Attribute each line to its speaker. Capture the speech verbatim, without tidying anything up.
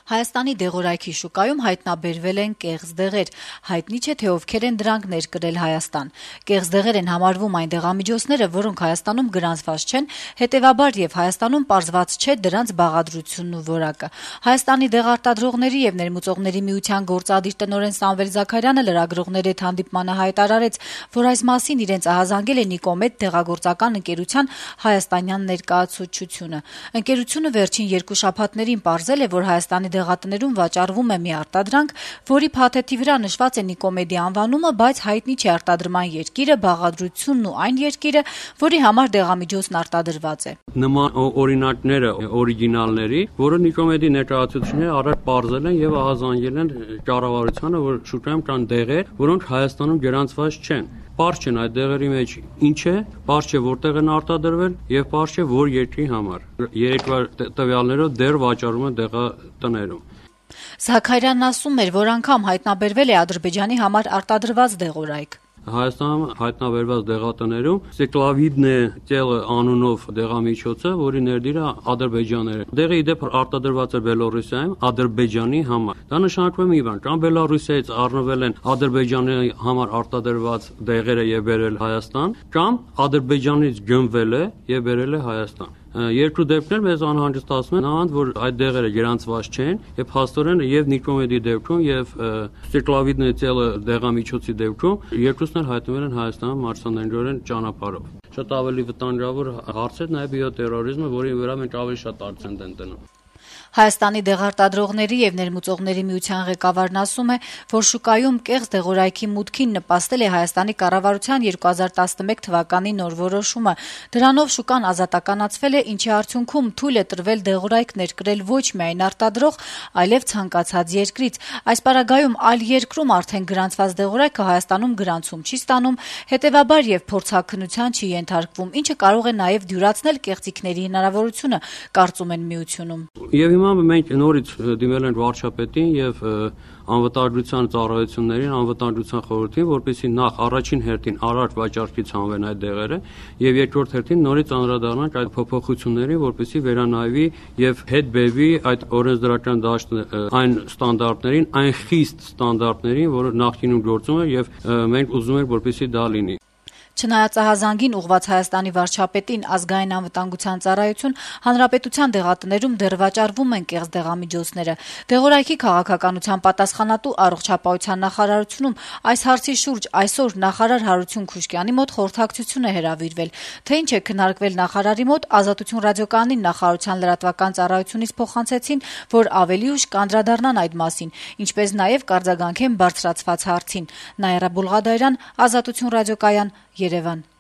Speaker 1: Հայաստանի դեղորայքի շուկայում հայտնաբերվել են կեղծ դեղեր։ Հայտնի չէ, թե ովքեր են դրանք ներկրել Հայաստան։ Կեղծ դեղեր են համարվում այն դեղամիջոցները, որոնք Հայաստանում գրանցված չեն, հետևաբար եւ Հայաստանում պարզված չէ դրանց բաղադրությունն ու որակը։ Հայաստանի դեղարտադրողների եւ ներմուծողների միության գործադիր տնօրեն Սամվել Զաքարյանը լրագրողների հետ հանդիպմանը հայտարարեց, որ այս մասին իրենց ահազանգել է Նիկոմեդ դեղագործական ընկերության հայաստանյան ներկայացուցչությունը։ Ընկերությունը վերջին երկու շաբաթներին պարզել է, որ Հայաստանի դեղատներում վաճառվում է մի արտադրանք, որի փաթեթի վրա նշված է Նիկոմեդի անվանումը, բայց հայտնի չէ արտադրման երկիրը, բաղադրությունն ու այն երկիրը, որի համար դեղամիջոցն արտադրված է։
Speaker 2: Նման օրինակները օրիգինալների, որը Նիկոմեդի ներկայացուցիչները առաջ պարզել են եւ ահազանգել են կառավարությանը, որ շուկայում կան դեղեր, որոնք Հայաստանում գրանցված չեն։ Պարզ չեն այդ դեղերի մեջ ինչ է, պարզ չէ որտեղ են արտադրվել եւ պարզ չէ որ երկրի համար։ Երեկվա տվյալներով դեռ վաճառում են դեղատներում։
Speaker 1: Զաքարյանն ասում էր, որ անգամ հայտնաբերվել է Ադրբեջանի համար արտադրված դեղորայք։
Speaker 2: Հայաստանում հայտնաբերված դեղատներում Սեկլավիդն է ծելը անունով դեղամիջոցը, որի ներդիրը Ադրբեջանն է։ Դեղը իդեպ արտադրված է Բելոռուսիայում Ադրբեջանի համար։ Դա նշանակում է մի բան, կամ Բելոռուսիայից առնվել են Ադրբեջանի համար արտադրված դեղերը եւ բերել Հայաստան, կամ Ադրբեջանից գնվել է եւ բերել է Հայաստան։ Երկու դեպքեր մեզ անհանգստացնում են, նրան որ այդ դեղերը գրանցված չեն եւ փաստորեն եւ Նիկոմեդի դեպքում եւ Սեկլավիդն է ծելը դեղամիջոցի դեպքում երկուսն էլ հայտնվել են Հայաստանում մարտահրավերային ճանապարհով։ Շատ ավելի վտանգավոր հարց է նաեւ բիոտերորիզմը, որի վրա մենք ավելի շատ акցենտ ենք դնում։
Speaker 1: Հայաստանի դեղարտադրողների եւ ներմուծողների միության ղեկավարն ասում է, որ շուկայում կեղծ դեղորայքի մուտքին նպաստել է Հայաստանի կառավարության երկու հազար տասնմեկ թվականի նոր որոշումը։ Դրանով շուկան ազատականացվել է, ինչի արդյունքում թույլ է տրվել դեղորայք ներկրել ոչ միայն արտադրող, այլև ցանկացած երկրից։ Այս պարագայում այլ երկրում արդեն գրանցված դեղորայքը Հայաստանում գրանցում չի ստանում, հետեւաբար եւ փորձաքննության չի ենթարկվում, ինչը կարող է նաեւ դյուրացնել կեղծիքների հնարավորությունը, կարծում են միությունում։
Speaker 2: Եվ հիմա մենք նորից դիմել ենք վարչապետին եւ անվտանգության ծառայություններին, անվտանգության խորհրդին, որպեսզի նախ առաջին հերթին առաջ վաճառքից հանվեն այդ դեղերը եւ երկրորդ հերթին նորից անդրադառնանք այդ փոփոխություններին, որպեսզի վերանայվի եւ հետ բերվի այդ օրենսդրական դաշտը այն ստանդարտներին, այն խիստ ստանդարտներին, որը նախկինում գործում էր եւ մենք ուզում ենք, որպեսզի դա լինի։
Speaker 1: Չնայած ահազանգին ուղված Հայաստանի վարչապետին ազգային անվտանգության ծառայություն հանրապետության դեղատներում դեռ վաճառվում են կեղծ դեղամիջոցները։ Դեղորայքի քաղաքականության պատասխանատու առողջապահության նախարարությունում այս հարցի շուրջ այսօր նախարար Հարություն Քուշկյանի մոտ խորհրդակցություն է հրավիրվել։ Թե ինչ է քննարկվել նախարարի մոտ, Ազատություն ռադիոկայանին նախարարության լրատվական ծառայությունից փոխանցեցին, որ ավելի ուշ կանդրադառնան այդ մասին, ինչպես նաև կարձագանքեն բարձրացված հարցին։ Նաիրա Բուլղադարյան, Ազատություն ռադիոկայան, Երևան։